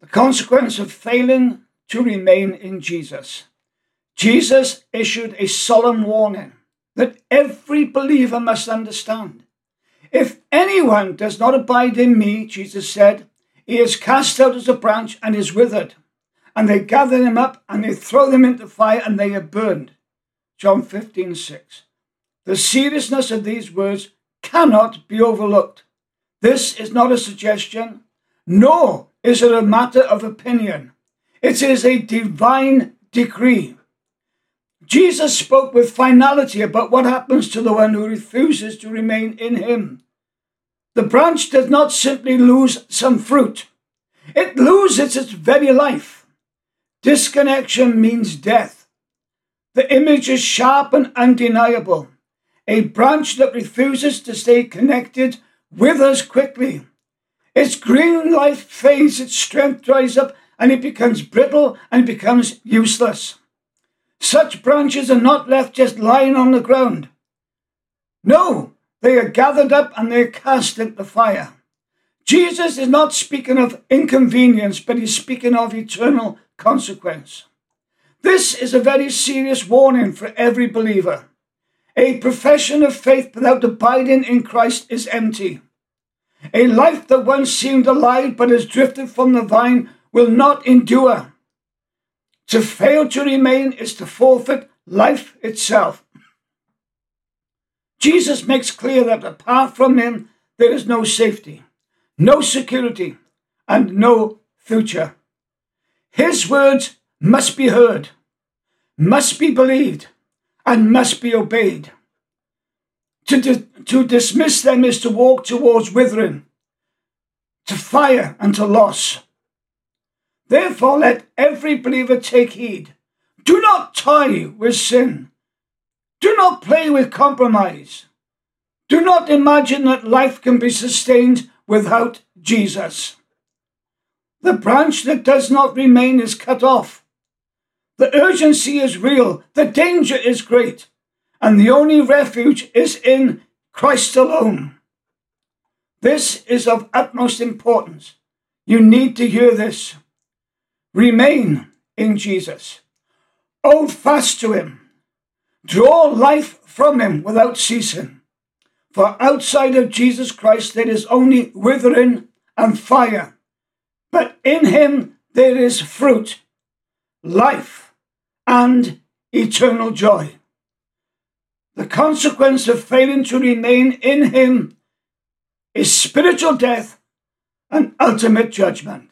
consequence of failing to remain in Jesus. Jesus issued a solemn warning that every believer must understand. If anyone does not abide in me, Jesus said, he is cast out as a branch and is withered. And they gather them up and they throw them into fire and they are burned. John 15:6. The seriousness of these words cannot be overlooked. This is not a suggestion, nor is it a matter of opinion. It is a divine decree. Jesus spoke with finality about what happens to the one who refuses to remain in him. The branch does not simply lose some fruit. It loses its very life. Disconnection means death. The image is sharp and undeniable. A branch that refuses to stay connected withers quickly. Its green life fades, its strength dries up, and it becomes brittle and becomes useless. Such branches are not left just lying on the ground. No, they are gathered up and they are cast into the fire. Jesus is not speaking of inconvenience, but he's speaking of eternal consequence. This is a very serious warning for every believer. A profession of faith without abiding in Christ is empty. A life that once seemed alive but has drifted from the vine will not endure. To fail to remain is to forfeit life itself. Jesus makes clear that apart from him, there is no safety, no security, and no future. His words must be heard, must be believed, and must be obeyed. To dismiss them is to walk towards withering, to fire, and to loss. Therefore, let every believer take heed. Do not toy with sin. Do not play with compromise. Do not imagine that life can be sustained without Jesus. The branch that does not remain is cut off. The urgency is real. The danger is great. And the only refuge is in Christ alone. This is of utmost importance. You need to hear this. Remain in Jesus. Hold fast to him. Draw life from him without ceasing. For outside of Jesus Christ there is only withering and fire. But in him there is fruit, life, and eternal joy. The consequence of failing to remain in him is spiritual death and ultimate judgment.